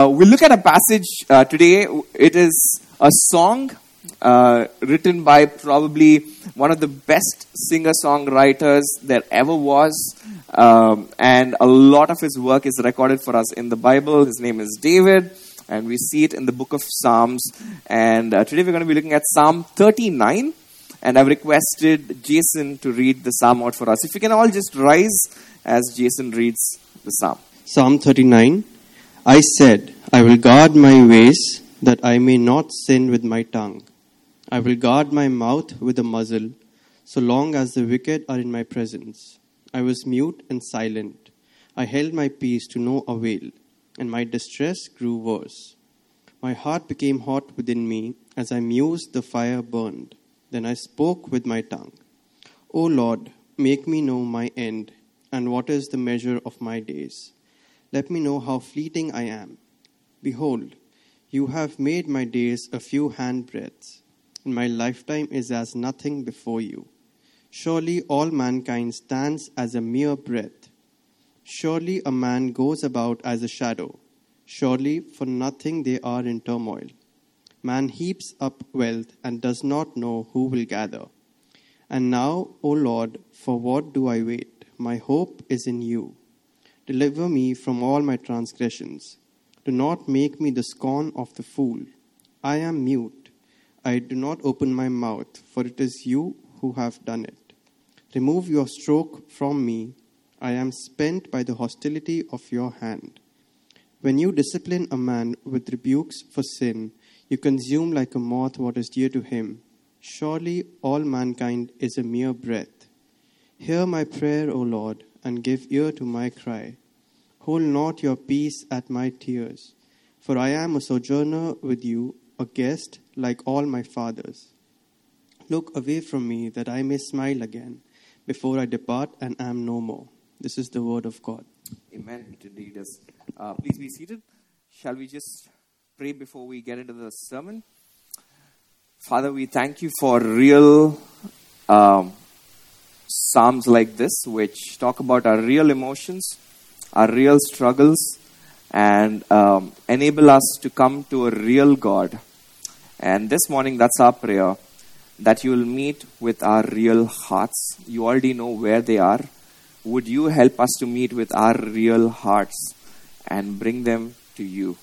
We'll look at a passage today. It is a song written by probably one of the best singer-songwriters there ever was. And a lot of his work is recorded for us in the Bible. His name is David, and we see it in the book of Psalms. And today we're going to be looking at Psalm 39. And I've requested Jason to read the psalm out for us. If you can all just rise as Jason reads the psalm. Psalm 39. I said, I will guard my ways, that I may not sin with my tongue. I will guard my mouth with a muzzle, so long as the wicked are in my presence. I was mute and silent. I held my peace to no avail, and my distress grew worse. My heart became hot within me. As I mused, the fire burned. Then I spoke with my tongue. O Lord, make me know my end, and what is the measure of my days. Let me know how fleeting I am. Behold, you have made my days a few handbreadths, and my lifetime is as nothing before you. Surely all mankind stands as a mere breath. Surely a man goes about as a shadow. Surely for nothing they are in turmoil. Man heaps up wealth and does not know who will gather. And now, O Lord, for what do I wait? My hope is in you. Deliver me from all my transgressions. Do not make me the scorn of the fool. I am mute. I do not open my mouth, for it is you who have done it. Remove your stroke from me. I am spent by the hostility of your hand. When you discipline a man with rebukes for sin, you consume like a moth what is dear to him. Surely all mankind is a mere breath. Hear my prayer, O Lord, and give ear to my cry. Hold not your peace at my tears, for I am a sojourner with you, a guest like all my fathers. Look away from me that I may smile again, before I depart and am no more. This is the word of God. Amen. To lead us. Please be seated. Shall we just pray before we get into the sermon? Father, we thank you for real psalms like this, which talk about our real emotions, our real struggles, and enable us to come to a real God. And this morning, that's our prayer, that you will meet with our real hearts. You already know where they are. Would you help us to meet with our real hearts and bring them to you?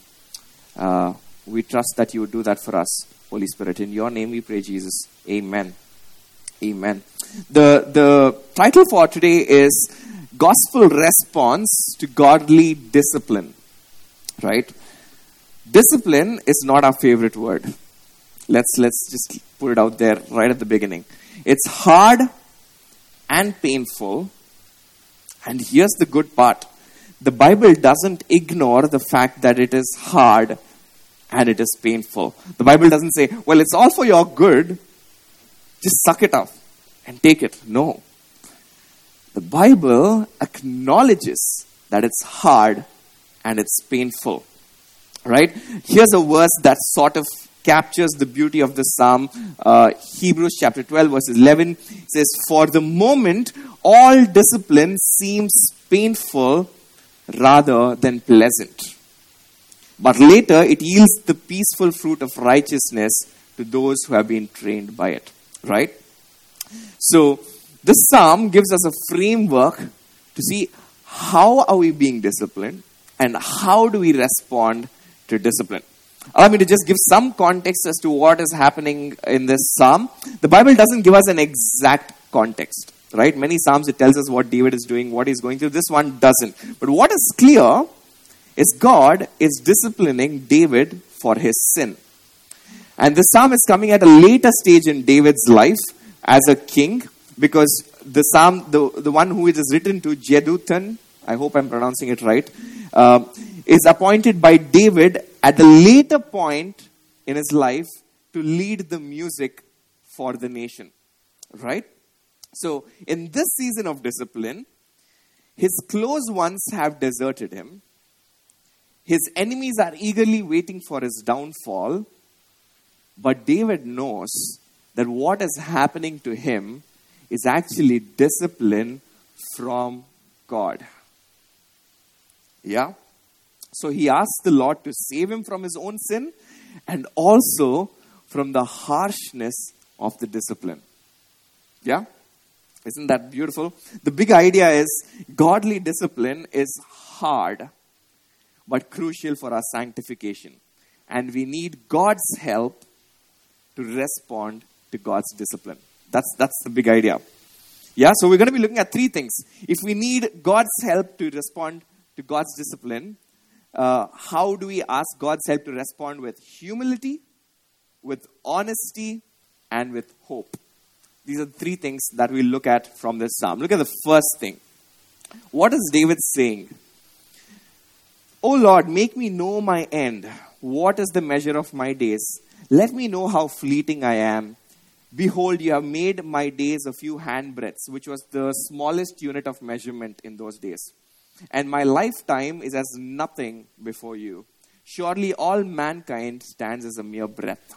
We trust that you would do that for us, Holy Spirit. In your name we pray, Jesus. Amen. Amen. The title for today is Gospel Response to Godly Discipline. Right? Discipline is not our favorite word. Let's just put it out there right at the beginning. It's hard and painful. And here's the good part. The Bible doesn't ignore the fact that it is hard and it is painful. The Bible doesn't say, well, it's all for your good. Just suck it up and take it. No. The Bible acknowledges that it's hard and it's painful. Right? Here's a verse that sort of captures the beauty of the psalm. Hebrews chapter 12 verse 11 says, for the moment, all discipline seems painful rather than pleasant. But later, it yields the peaceful fruit of righteousness to those who have been trained by it. Right? So, this psalm gives us a framework to see how are we being disciplined and how do we respond to discipline. Allow me to just give some context as to what is happening in this psalm. The Bible doesn't give us an exact context. Right? Many psalms, it tells us what David is doing, what he's going through. This one doesn't. But what is clear is God is disciplining David for his sin. And the psalm is coming at a later stage in David's life as a king, because the psalm, the one who it is written to, Jeduthun, I hope I'm pronouncing it right, is appointed by David at the later point in his life to lead the music for the nation. Right? So, in this season of discipline, his close ones have deserted him. His enemies are eagerly waiting for his downfall. But David knows that what is happening to him is actually discipline from God. Yeah? So he asked the Lord to save him from his own sin and also from the harshness of the discipline. Yeah? Isn't that beautiful? The big idea is godly discipline is hard but crucial for our sanctification. And we need God's help to respond to God's discipline. That's the big idea. Yeah, so we're going to be looking at three things. If we need God's help to respond to God's discipline, how do we ask God's help to respond? With humility, with honesty, and with hope. These are the three things that we look at from this psalm. Look at the first thing. What is David saying? O Lord, make me know my end. What is the measure of my days? Let me know how fleeting I am. Behold, you have made my days a few handbreadths, which was the smallest unit of measurement in those days. And my lifetime is as nothing before you. Surely all mankind stands as a mere breath.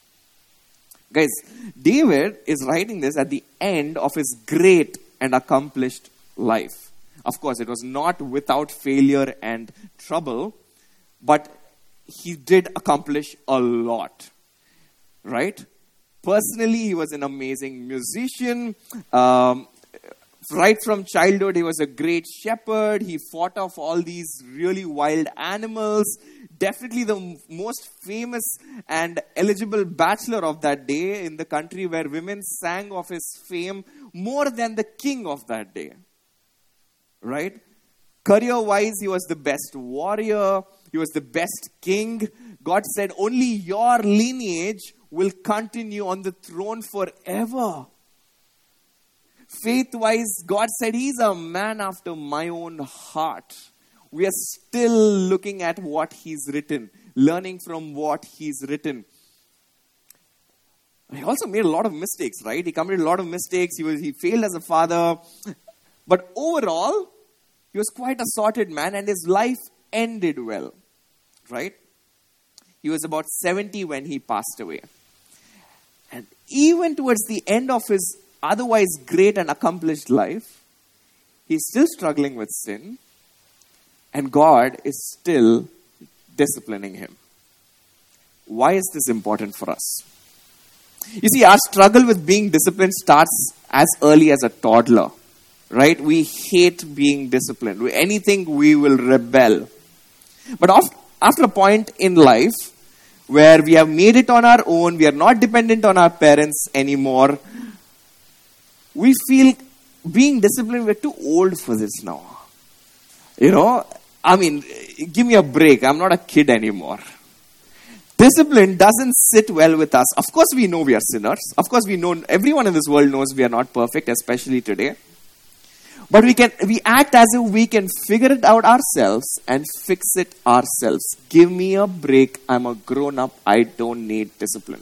Guys, David is writing this at the end of his great and accomplished life. Of course, it was not without failure and trouble, but he did accomplish a lot. Right? Personally, he was an amazing musician. Right from childhood, he was a great shepherd. He fought off all these really wild animals. Definitely the most famous and eligible bachelor of that day in the country, where women sang of his fame more than the king of that day. Right? Career-wise, he was the best warrior. He was the best king. God said, only your lineage will continue on the throne forever. Faith-wise, God said, he's a man after my own heart. We are still looking at what he's written, learning from what he's written. He also made a lot of mistakes, right? He committed a lot of mistakes. He failed as a father. But overall, he was quite a sorted man, and his life ended well, right? He was about 70 when he passed away. And even towards the end of his otherwise great and accomplished life, he's still struggling with sin, and God is still disciplining him. Why is this important for us? You see, our struggle with being disciplined starts as early as a toddler, right? We hate being disciplined. Anything, we will rebel. But after a point in life where we have made it on our own, we are not dependent on our parents anymore, we feel being disciplined, we're too old for this now. You know, I mean, give me a break. I'm not a kid anymore. Discipline doesn't sit well with us. Of course, we know we are sinners. Of course, we know, everyone in this world knows we are not perfect, especially today. But we act as if we can figure it out ourselves and fix it ourselves. Give me a break. I'm a grown-up. I don't need discipline.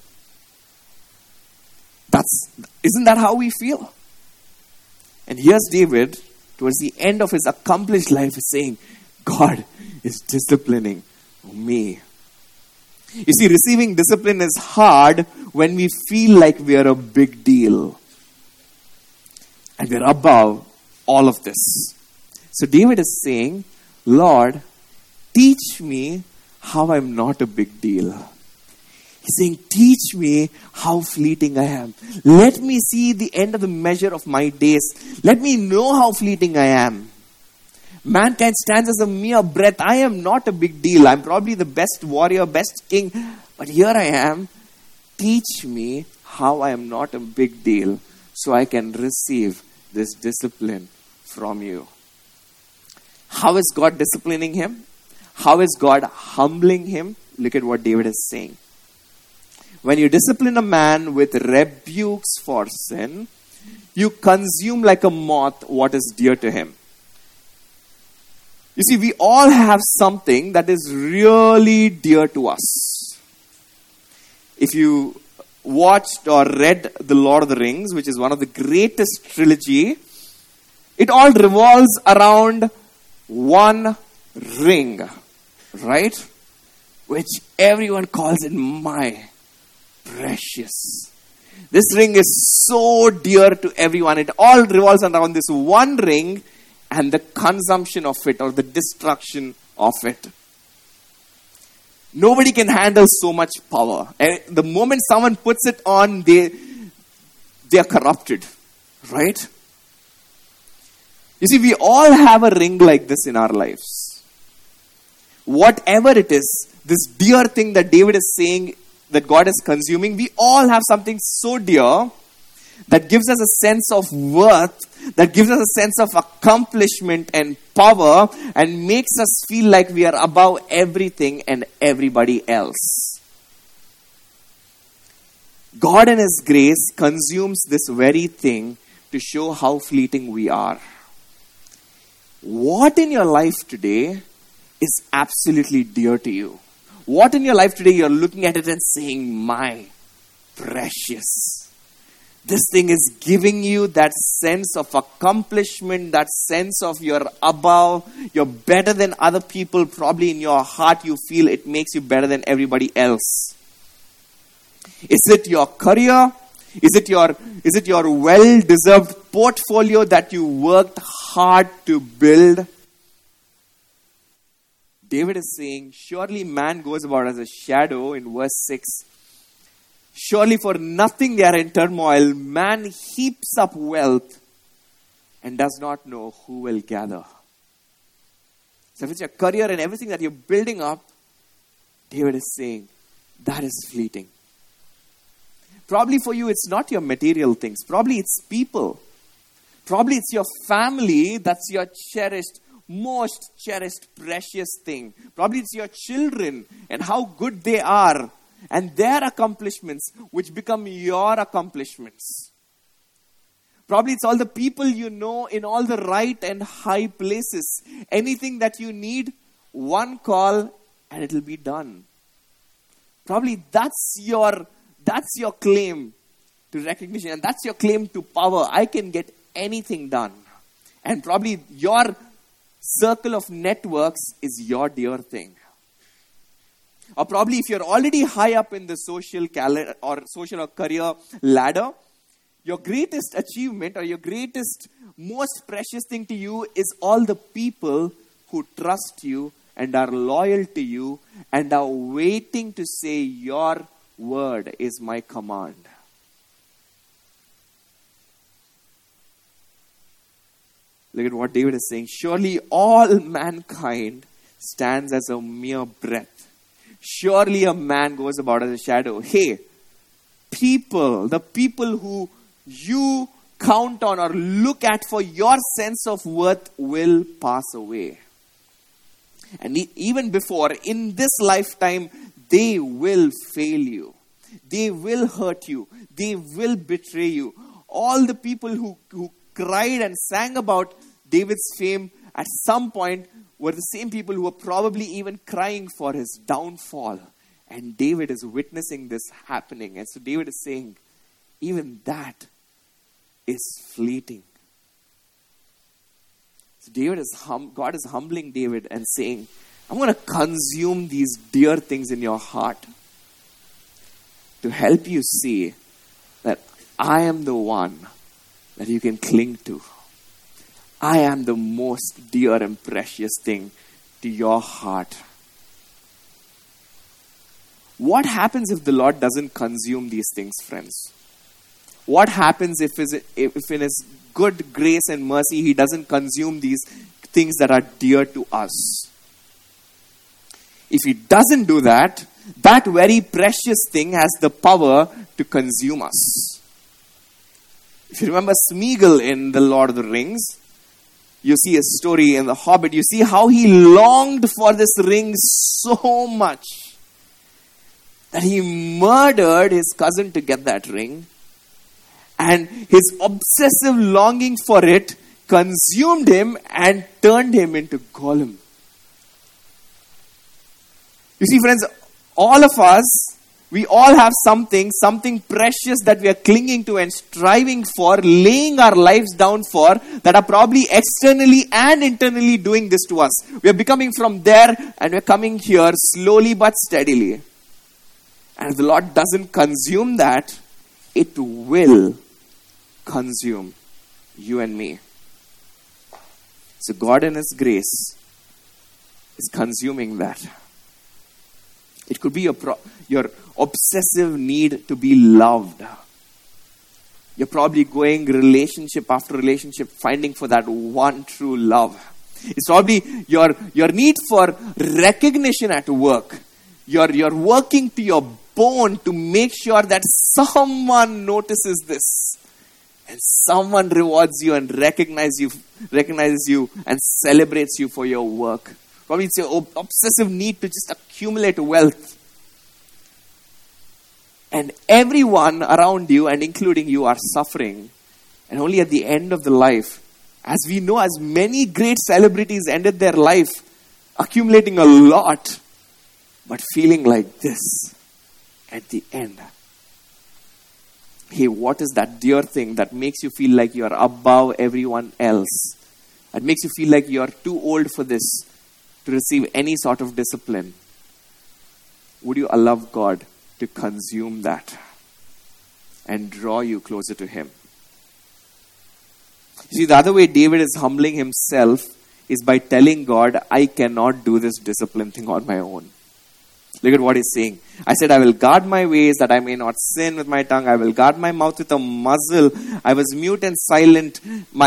Isn't that how we feel? And here's David, towards the end of his accomplished life, is saying, God is disciplining me. You see, receiving discipline is hard when we feel like we are a big deal. And we're above all of this. So David is saying, Lord, teach me how I'm not a big deal. He's saying, teach me how fleeting I am. Let me see the end of the measure of my days. Let me know how fleeting I am. Mankind stands as a mere breath. I am not a big deal. I'm probably the best warrior, best king. But here I am. Teach me how I am not a big deal so I can receive this discipline from you. How is God disciplining him? How is God humbling him? Look at what David is saying. When you discipline a man with rebukes for sin, you consume like a moth what is dear to him. You see, we all have something that is really dear to us. If you watched or read The Lord of the Rings, which is one of the greatest trilogy, it all revolves around one ring, right? Which everyone calls it my precious. This ring is so dear to everyone. It all revolves around this one ring and the consumption of it or the destruction of it. Nobody can handle so much power. And the moment someone puts it on, they are corrupted. Right? You see, we all have a ring like this in our lives. Whatever it is, this dear thing that David is saying that God is consuming, we all have something so dear that gives us a sense of worth, that gives us a sense of accomplishment and power, and makes us feel like we are above everything and everybody else. God in His grace consumes this very thing to show how fleeting we are. What in your life today is absolutely dear to you? What in your life today you're looking at it and saying, my precious. This thing is giving you that sense of accomplishment, that sense of you're above, you're better than other people. Probably in your heart you feel it makes you better than everybody else. Is it your career? Is it your well-deserved portfolio that you worked hard to build? David is saying, surely man goes about as a shadow in verse 6. Surely for nothing they are in turmoil. Man heaps up wealth and does not know who will gather. So if it's your career and everything that you're building up, David is saying, that is fleeting. Probably for you, it's not your material things. Probably it's people. Probably it's your family that's your cherished, most cherished, precious thing. Probably it's your children and how good they are and their accomplishments which become your accomplishments. Probably it's all the people you know in all the right and high places. Anything that you need, one call and it'll be done. Probably that's your claim to recognition and that's your claim to power. I can get anything done. And probably your circle of networks is your dear thing. Or probably if you're already high up in the social or career ladder, your greatest achievement or your greatest, most precious thing to you is all the people who trust you and are loyal to you and are waiting to say your word is my command. Look at what David is saying. Surely all mankind stands as a mere breath. Surely a man goes about as a shadow. Hey, the people who you count on or look at for your sense of worth will pass away. And even before, in this lifetime, they will fail you. They will hurt you. They will betray you. All the people who cried and sang about David's fame at some point were the same people who were probably even crying for his downfall. And David is witnessing this happening. And so David is saying, even that is fleeting. So God is humbling David and saying, I'm going to consume these dear things in your heart to help you see that I am the one that you can cling to. I am the most dear and precious thing to your heart. What happens if the Lord doesn't consume these things, friends? What happens if in His good grace and mercy, He doesn't consume these things that are dear to us? If He doesn't do that, that very precious thing has the power to consume us. If you remember Smeagol in The Lord of the Rings, you see a story in The Hobbit. You see how he longed for this ring so much that he murdered his cousin to get that ring. And his obsessive longing for it consumed him and turned him into Gollum. You see, friends, all of us, we all have something precious that we are clinging to and striving for, laying our lives down for, that are probably externally and internally doing this to us. We are becoming from there and we are coming here slowly but steadily. And if the Lord doesn't consume that, it will consume you and me. So God in His grace is consuming that. It could be your obsessive need to be loved. You're probably going relationship after relationship, finding for that one true love. It's probably your need for recognition at work. You're working to your bone to make sure that someone notices this. And someone rewards you and recognizes you and celebrates you for your work. Probably it's your obsessive need to just accumulate wealth. And everyone around you, and including you, are suffering. And only at the end of the life, as we know, as many great celebrities ended their life accumulating a lot, but feeling like this at the end. Hey, what is that dear thing that makes you feel like you're above everyone else? That makes you feel like you're too old for this, to receive any sort of discipline? Would you allow God to consume that and draw you closer to Him? You see, the other way David is humbling himself is by telling God, I cannot do this discipline thing on my own. Look at what he's saying. I said, I will guard my ways that I may not sin with my tongue. I will guard my mouth with a muzzle. I was mute and silent.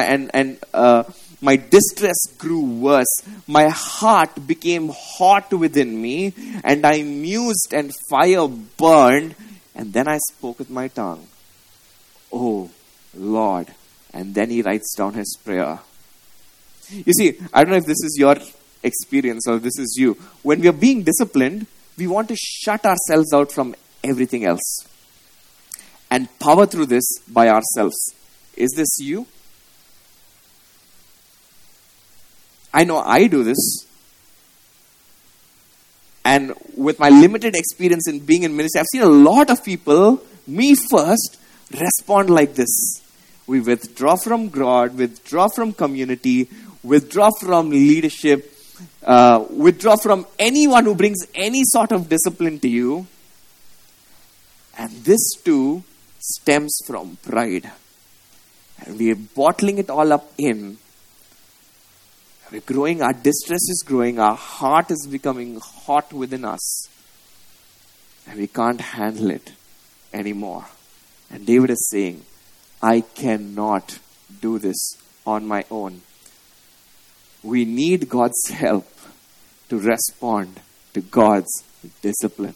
My distress grew worse. My heart became hot within me, and I mused and fire burned. And then I spoke with my tongue. Oh, Lord. And then he writes down his prayer. You see, I don't know if this is your experience or this is you. When we are being disciplined, we want to shut ourselves out from everything else and power through this by ourselves. Is this you? I know I do this. And with my limited experience in being in ministry, I've seen a lot of people, me first, respond like this. We withdraw from God, withdraw from community, withdraw from leadership, withdraw from anyone who brings any sort of discipline to you. And this too stems from pride. And we are bottling it all up in. We're growing, our distress is growing, our heart is becoming hot within us. And we can't handle it anymore. And David is saying, I cannot do this on my own. We need God's help to respond to God's discipline.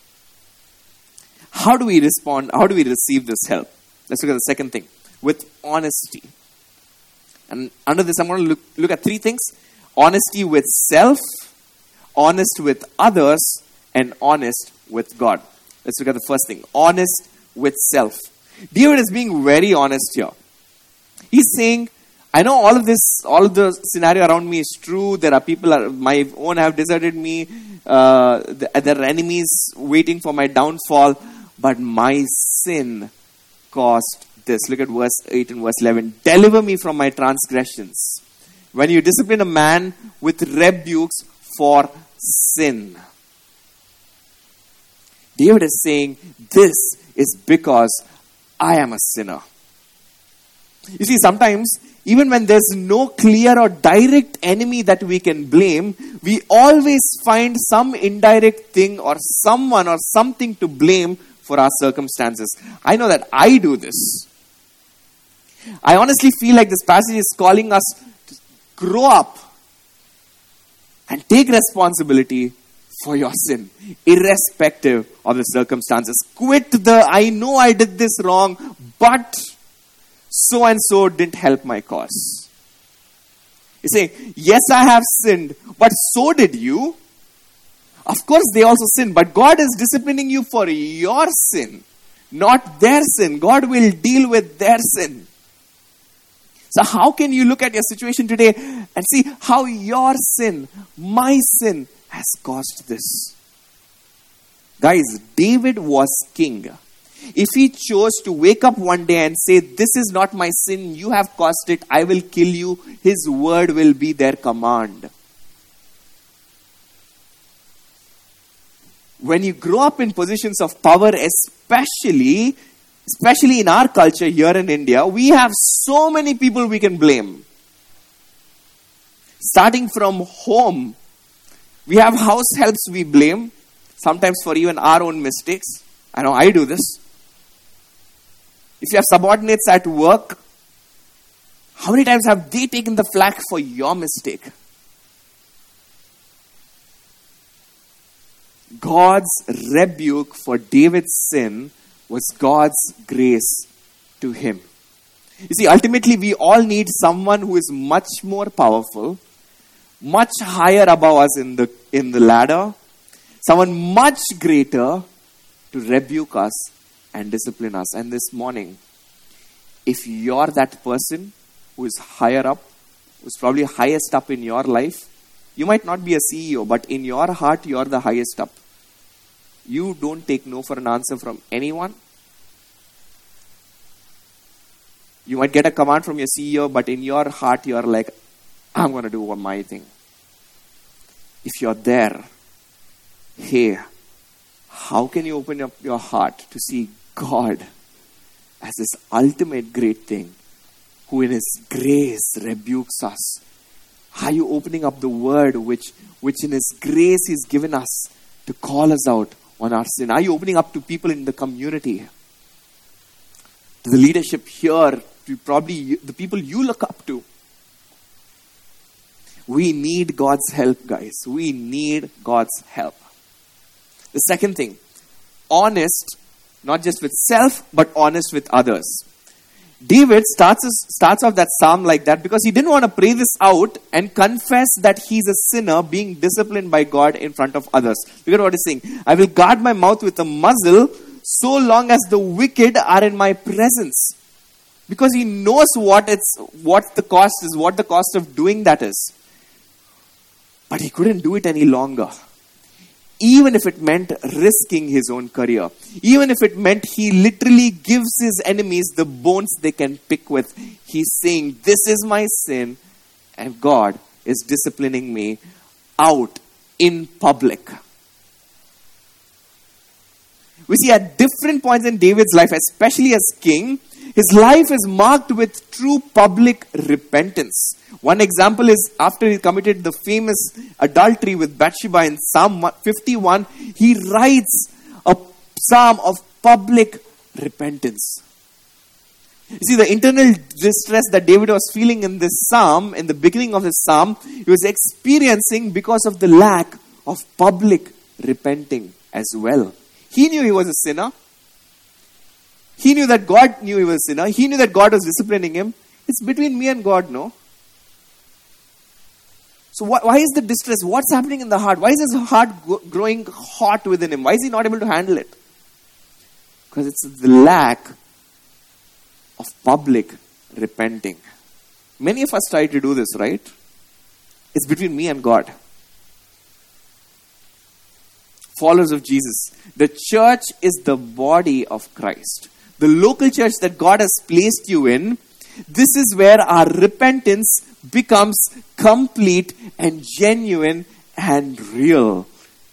How do we respond? How do we receive this help? Let's look at the second thing. With honesty. And under this, I'm going to look at three things. Honesty with self, honest with others, and honest with God. Let's look at the first thing. Honest with self. David is being very honest here. He's saying, I know all of the scenario around me is true. There are people, my own have deserted me. There are enemies waiting for my downfall. But my sin caused this. Look at verse 8 and verse 11. Deliver me from my transgressions. When you discipline a man with rebukes for sin. David is saying, this is because I am a sinner. You see, sometimes, even when there's no clear or direct enemy that we can blame, we always find some indirect thing or someone or something to blame for our circumstances. I know that I do this. I honestly feel like this passage is calling us to grow up and take responsibility for your sin, irrespective of the circumstances. Quit the, I know I did this wrong, but so and so didn't help my cause. You say, yes, I have sinned, but so did you. Of course, they also sinned, but God is disciplining you for your sin, not their sin. God will deal with their sin. So how can you look at your situation today and see how your sin, my sin, has caused this? Guys, David was king. If he chose to wake up one day and say, this is not my sin, you have caused it, I will kill you, his word will be their command. When you grow up in positions of power, especially in our culture here in India, we have so many people we can blame. Starting from home, we have house helps we blame. sometimes for even our own mistakes. I know I do this. If you have subordinates at work, how many times have they taken the flak for your mistake? God's rebuke for David's sin was God's grace to him. You see, ultimately we all need someone who is much more powerful, much higher above us in the ladder, someone much greater to rebuke us and discipline us. And this morning, if you're that person who is higher up, who's probably highest up in your life, you might not be a CEO, but in your heart, you're the highest up. You don't take no for an answer from anyone. You might get a command from your CEO, but in your heart, you're like, I'm going to do my thing. If you're there, hey, how can you open up your heart to see God as this ultimate great thing who in His grace rebukes us? Are you opening up the Word which in His grace He's given us to call us out on our sin? Are you opening up to people in the community? To the leadership here, to probably the people you look up to? We need God's help, guys. We need God's help. The second thing, honest, not just with self, but honest with others. David starts off that psalm like that because he didn't want to pray this out and confess that he's a sinner being disciplined by God in front of others. Look at what he's saying. I will guard my mouth with a muzzle so long as the wicked are in my presence. Because he knows what the cost is, what the cost of doing that is. But he couldn't do it any longer. Even if it meant risking his own career. Even if it meant he literally gives his enemies the bones they can pick with. He's saying, this is my sin and God is disciplining me out in public. We see at different points in David's life, especially as king, his life is marked with true public repentance. One example is after he committed the famous adultery with Bathsheba in Psalm 51, he writes a psalm of public repentance. You see, the internal distress that David was feeling in this psalm, in the beginning of this psalm, he was experiencing because of the lack of public repenting as well. He knew he was a sinner. He knew that God knew he was a sinner. He knew that God was disciplining him. It's between me and God, no? So why is the distress? What's happening in the heart? Why is his heart growing hot within him? Why is he not able to handle it? Because it's the lack of public repenting. Many of us try to do this, right? It's between me and God. Followers of Jesus. The church is the body of Christ. The local church that God has placed you in, this is where our repentance becomes complete and genuine and real.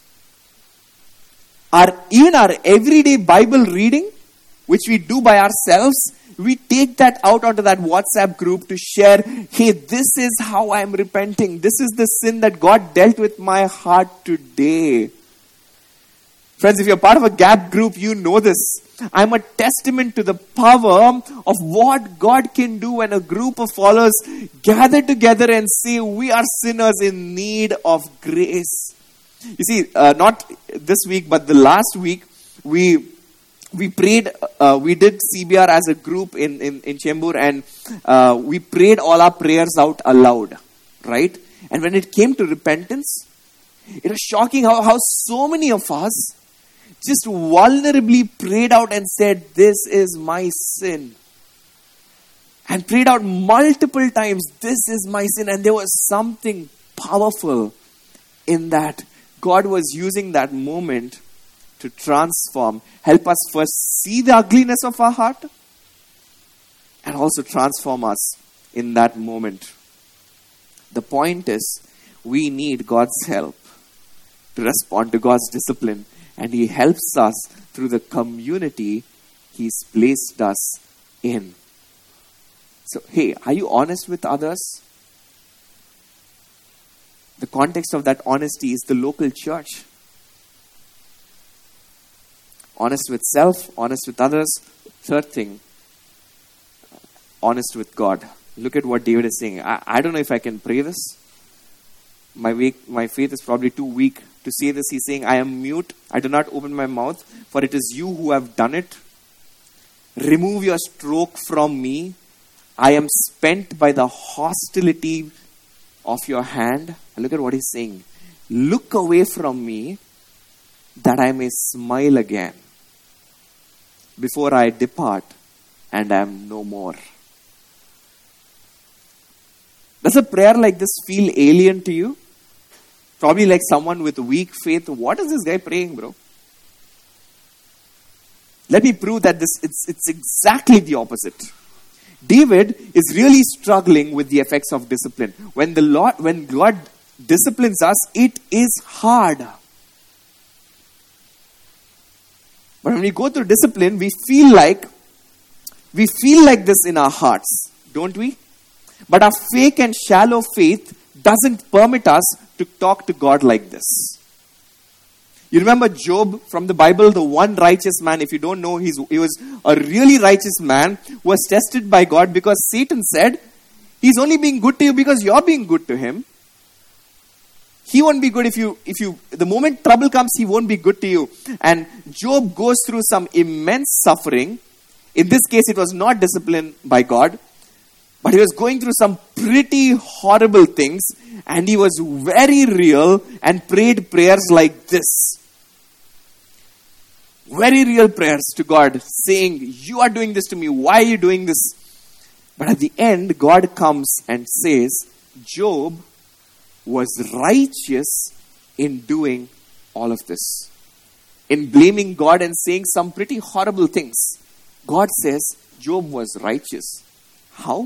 Even our everyday Bible reading, which we do by ourselves, we take that out onto that WhatsApp group to share, hey, this is how I'm repenting. This is the sin that God dealt with my heart today. Friends, if you're part of a GAP group, you know this. I'm a testament to the power of what God can do when a group of followers gather together and say, we are sinners in need of grace. You see, not this week, but the last week, we prayed, we did CBR as a group in Chembur, and we prayed all our prayers out aloud, right? And when it came to repentance, it was shocking how so many of us just vulnerably prayed out and said, this is my sin. And prayed out multiple times, this is my sin. And there was something powerful in that. God was using that moment to transform, help us first see the ugliness of our heart, and also transform us in that moment. The point is, we need God's help to respond to God's discipline. And He helps us through the community He's placed us in. So, hey, are you honest with others? The context of that honesty is the local church. Honest with self, honest with others. Third thing, honest with God. Look at what David is saying. I don't know if I can pray this. My faith is probably too weak to say this. He's saying, I am mute. I do not open my mouth, for it is you who have done it. Remove your stroke from me. I am spent by the hostility of your hand. And look at what he's saying. Look away from me, that I may smile again before I depart and am no more. Does a prayer like this feel alien to you? Probably like someone with weak faith. What is this guy praying, bro? Let me prove that it's exactly the opposite. David is really struggling with the effects of discipline. When God disciplines us, it is hard. But when we go through discipline, we feel like this in our hearts, don't we? But our fake and shallow faith doesn't permit us to talk to God like this. You remember Job from the Bible, the one righteous man. If you don't know, he was a really righteous man who was tested by God because Satan said, he's only being good to you because you're being good to him. He won't be good if you, the moment trouble comes, he won't be good to you. And Job goes through some immense suffering. In this case, it was not discipline by God, but he was going through some pretty horrible things, and he was very real and prayed prayers like this. Very real prayers to God, saying, you are doing this to me. Why are you doing this? But at the end, God comes and says, Job was righteous in doing all of this. In blaming God and saying some pretty horrible things. God says Job was righteous. How?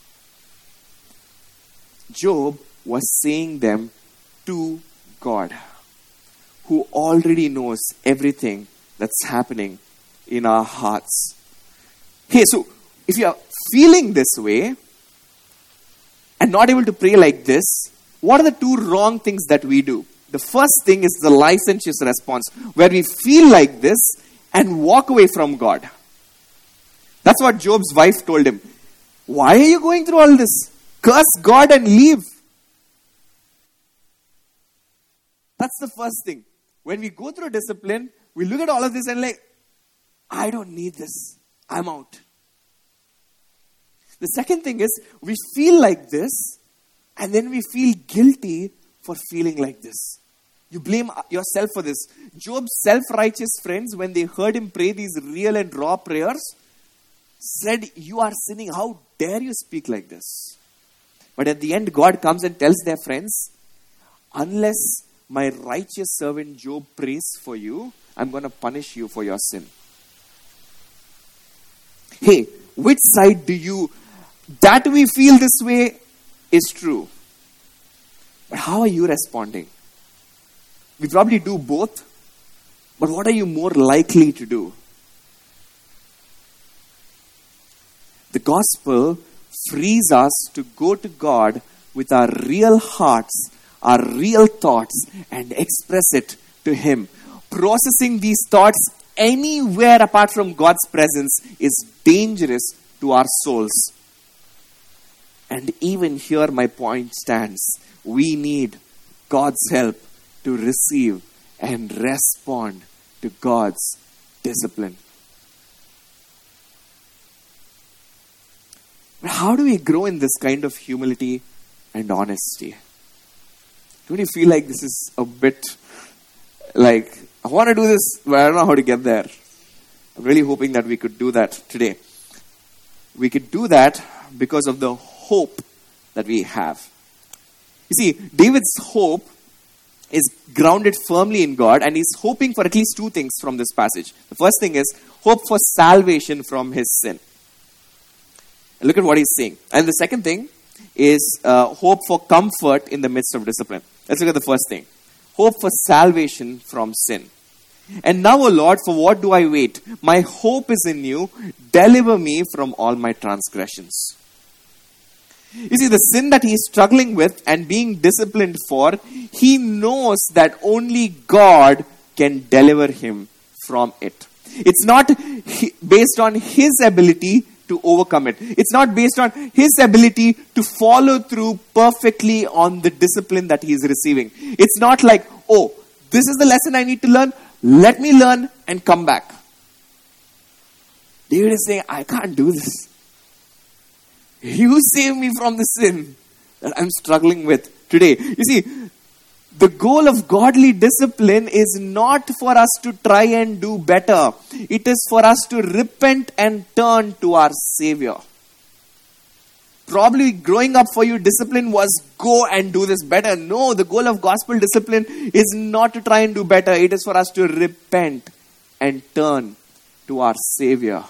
Job was saying them to God, who already knows everything that's happening in our hearts. Hey, so if you are feeling this way and not able to pray like this, what are the two wrong things that we do? The first thing is the licentious response, where we feel like this and walk away from God. That's what Job's wife told him. Why are you going through all this? Curse God and leave. That's the first thing. When we go through discipline, we look at all of this and like, I don't need this. I'm out. The second thing is, we feel like this, and then we feel guilty for feeling like this. You blame yourself for this. Job's self-righteous friends, when they heard him pray these real and raw prayers, said, you are sinning. How dare you speak like this? But at the end, God comes and tells their friends, unless my righteous servant Job prays for you, I'm going to punish you for your sin. Hey, which side do you... That we feel this way is true. But how are you responding? We probably do both. But what are you more likely to do? The gospel frees us to go to God with our real hearts, our real thoughts, and express it to Him. Processing these thoughts anywhere apart from God's presence is dangerous to our souls. And even here my point stands. We need God's help to receive and respond to God's discipline. But how do we grow in this kind of humility and honesty? Don't you feel like this is a bit like, I want to do this, but I don't know how to get there. I'm really hoping that we could do that today. We could do that because of the hope that we have. You see, David's hope is grounded firmly in God, and he's hoping for at least two things from this passage. The first thing is hope for salvation from his sin. And look at what he's saying. And the second thing is hope for comfort in the midst of discipline. Let's look at the first thing. Hope for salvation from sin. And now, O Lord, for what do I wait? My hope is in you. Deliver me from all my transgressions. You see, the sin that he's struggling with and being disciplined for, he knows that only God can deliver him from it. It's not based on his ability to overcome it. It's not based on his ability to follow through perfectly on the discipline that he is receiving. It's not like, oh, this is the lesson I need to learn. Let me learn and come back. David is saying, I can't do this. You save me from the sin that I'm struggling with today. You see, the goal of godly discipline is not for us to try and do better. It is for us to repent and turn to our Savior. Probably growing up for you, discipline was go and do this better. No, the goal of gospel discipline is not to try and do better. It is for us to repent and turn to our Savior.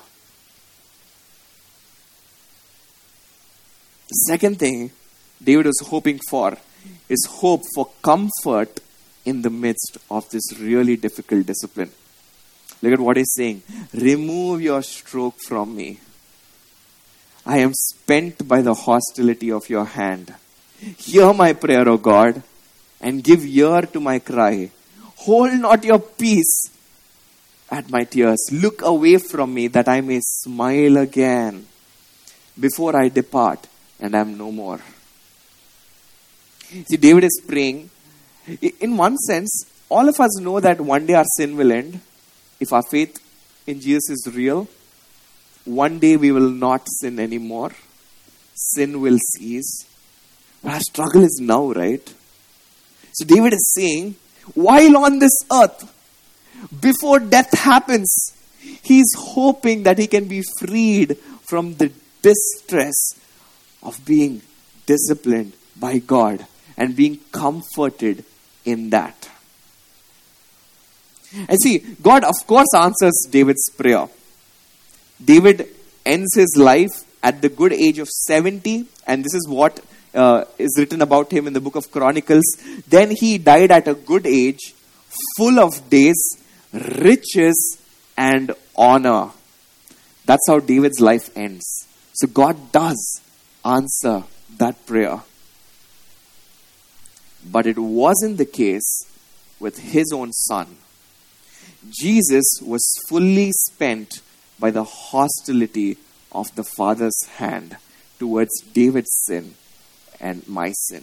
The second thing David was hoping for is hope for comfort in the midst of this really difficult discipline. Look at what he's saying. Remove your stroke from me. I am spent by the hostility of your hand. Hear my prayer, O God, and give ear to my cry. Hold not your peace at my tears. Look away from me that I may smile again before I depart and am no more. See, David is praying. In one sense, all of us know that one day our sin will end. If our faith in Jesus is real, one day we will not sin anymore. Sin will cease. But our struggle is now, right? So David is saying, while on this earth, before death happens, he is hoping that he can be freed from the distress of being disciplined by God and being comforted in that. And see, God of course answers David's prayer. David ends his life at the good age of 70, and this is what is written about him in the book of Chronicles. Then he died at a good age, full of days, riches, and honor. That's how David's life ends. So God does answer that prayer. But it wasn't the case with his own son. Jesus was fully spent by the hostility of the Father's hand towards David's sin and my sin.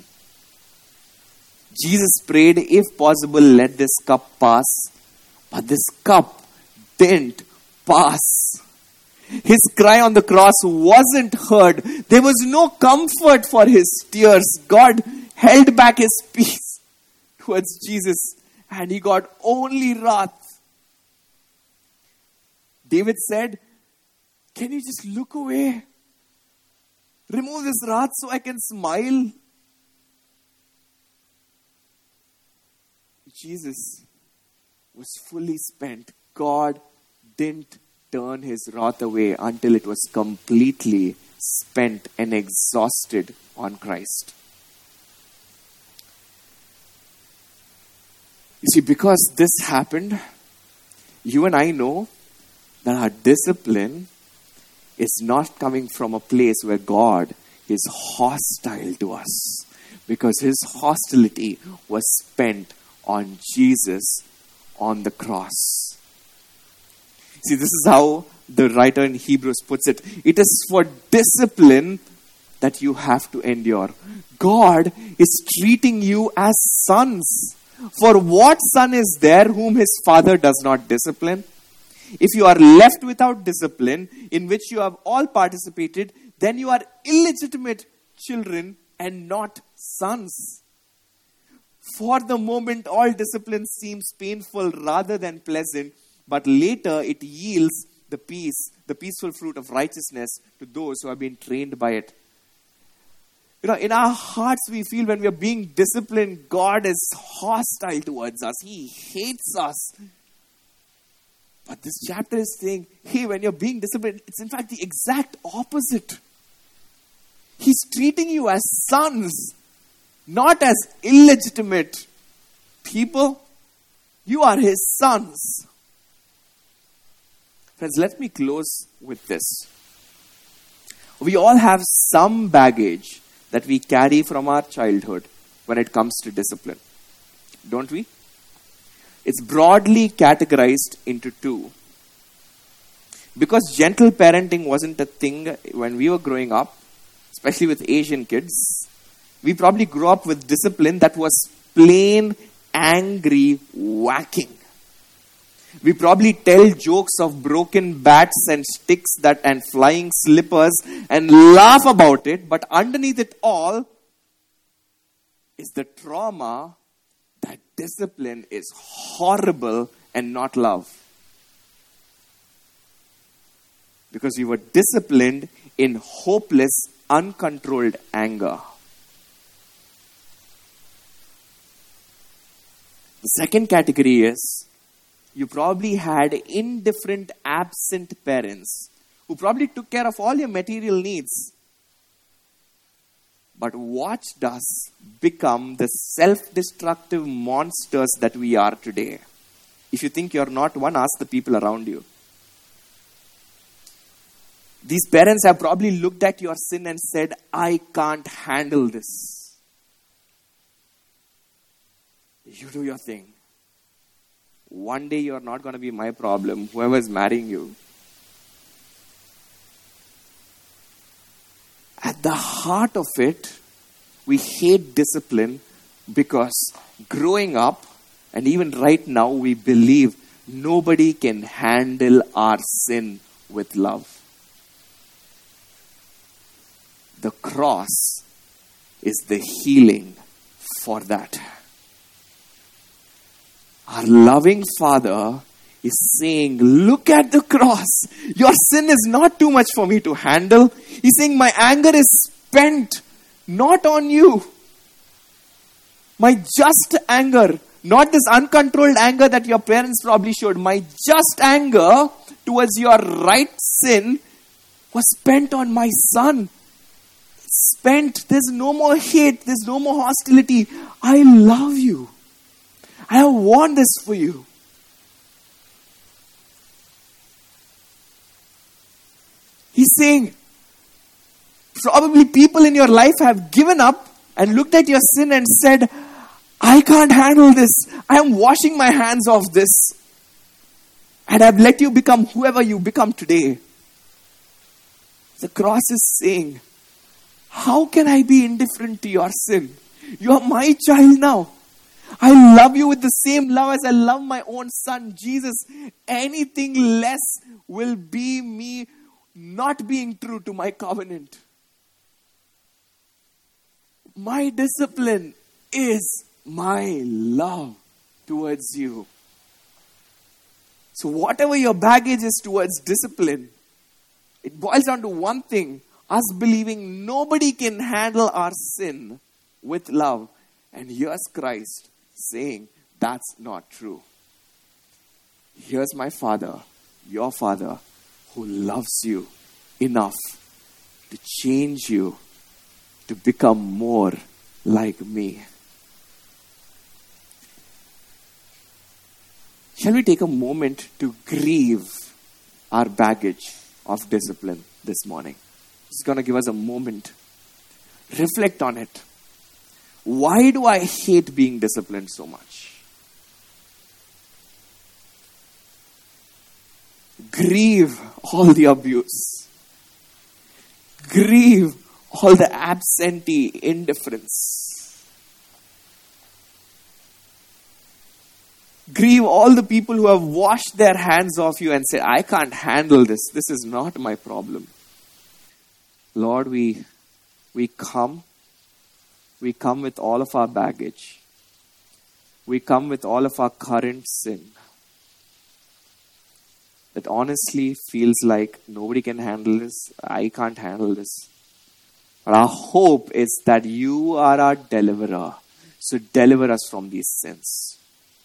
Jesus prayed, if possible, let this cup pass. But this cup didn't pass. His cry on the cross wasn't heard. There was no comfort for his tears. God held back his peace towards Jesus, and he got only wrath. David said, can you just look away? Remove this wrath so I can smile. Jesus was fully spent. God didn't turn his wrath away until it was completely spent and exhausted on Christ. You see, because this happened, you and I know that our discipline is not coming from a place where God is hostile to us, because his hostility was spent on Jesus on the cross. See, this is how the writer in Hebrews puts it. It is for discipline that you have to endure. God is treating you as sons. For what son is there whom his father does not discipline? If you are left without discipline, in which you have all participated, then you are illegitimate children and not sons. For the moment, all discipline seems painful rather than pleasant, but later it yields the peaceful fruit of righteousness to those who have been trained by it. You know, in our hearts we feel when we are being disciplined, God is hostile towards us. He hates us. But this chapter is saying, hey, when you're being disciplined, it's in fact the exact opposite. He's treating you as sons, not as illegitimate people. You are his sons. Friends, let me close with this. We all have some baggage that we carry from our childhood when it comes to discipline. Don't we? It's broadly categorized into two. Because gentle parenting wasn't a thing when we were growing up, especially with Asian kids, we probably grew up with discipline that was plain angry whacking. We probably tell jokes of broken bats and sticks and flying slippers and laugh about it, but underneath it all is the trauma that discipline is horrible and not love. Because we were disciplined in hopeless, uncontrolled anger. The second category is, you probably had indifferent, absent parents who probably took care of all your material needs, but watched us become the self-destructive monsters that we are today. If you think you're not one, ask the people around you. These parents have probably looked at your sin and said, I can't handle this. You do your thing. One day you're not going to be my problem, whoever's marrying you. At the heart of it, we hate discipline because growing up, and even right now, we believe nobody can handle our sin with love. The cross is the healing for that. Our loving Father is saying, look at the cross. Your sin is not too much for me to handle. He's saying, my anger is spent, not on you. My just anger, not this uncontrolled anger that your parents probably showed. My just anger towards your right sin was spent on my son. Spent. There's no more hate. There's no more hostility. I love you. I have won this for you. He's saying, probably people in your life have given up and looked at your sin and said, I can't handle this. I am washing my hands off this. And I've let you become whoever you become today. The cross is saying, how can I be indifferent to your sin? You are my child now. I love you with the same love as I love my own son, Jesus. Anything less will be me not being true to my covenant. My discipline is my love towards you. So whatever your baggage is towards discipline, it boils down to one thing. Us believing nobody can handle our sin with love. And here's Christ saying, that's not true. Here's my Father, your Father, who loves you enough to change you to become more like me. Shall we take a moment to grieve our baggage of discipline this morning? It's going to give us a moment. Reflect on it. Why do I hate being disciplined so much? Grieve all the abuse. Grieve all the absentee indifference. Grieve all the people who have washed their hands off you and said, I can't handle this. This is not my problem. Lord, we come with all of our baggage. We come with all of our current sin. That honestly feels like nobody can handle this. I can't handle this. But our hope is that you are our deliverer. So deliver us from these sins.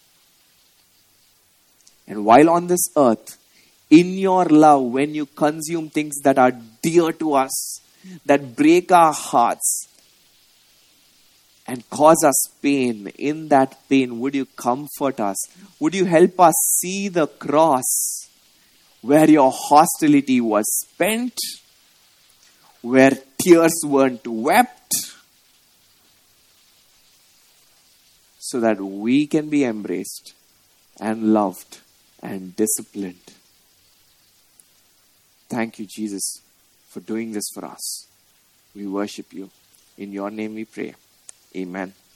And while on this earth, in your love, when you consume things that are dear to us, that break our hearts, and cause us pain, in that pain, would you comfort us? Would you help us see the cross where your hostility was spent, where tears weren't wept, so that we can be embraced and loved and disciplined. thank you, Jesus, for doing this for us. We worship you. In your name we pray. Amen.